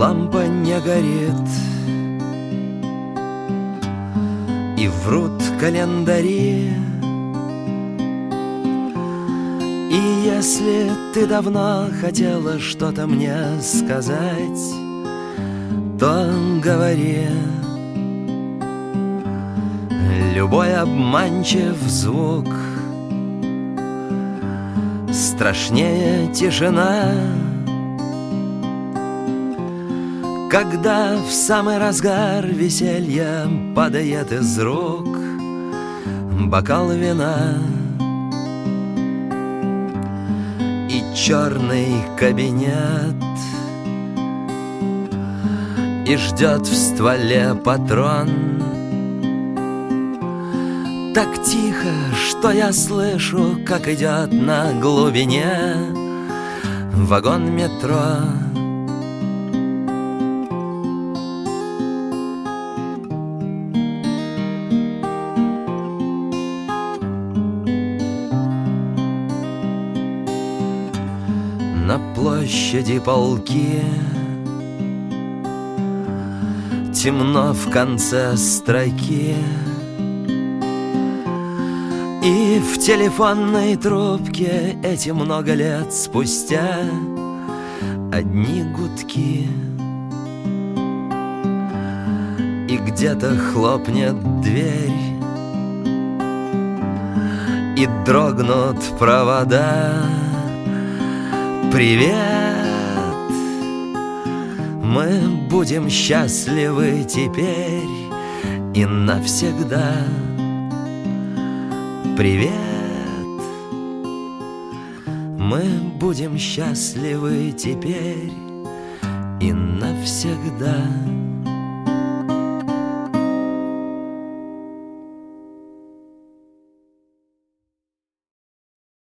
лампа не горит, и врут календари. И если ты давно хотела что-то мне сказать, то говори. Любой обманчив звук страшнее тишина, когда в самый разгар веселья падает из рук бокал вина. И черный кабинет, и ждет в стволе патрон. Так тихо, что я слышу, как идет на глубине вагон метро. На площади полки, темно в конце строки, и в телефонной трубке эти много лет спустя одни гудки. И где-то хлопнет дверь, и дрогнут провода. Привет, мы будем счастливы теперь и навсегда. Привет, мы будем счастливы теперь и навсегда.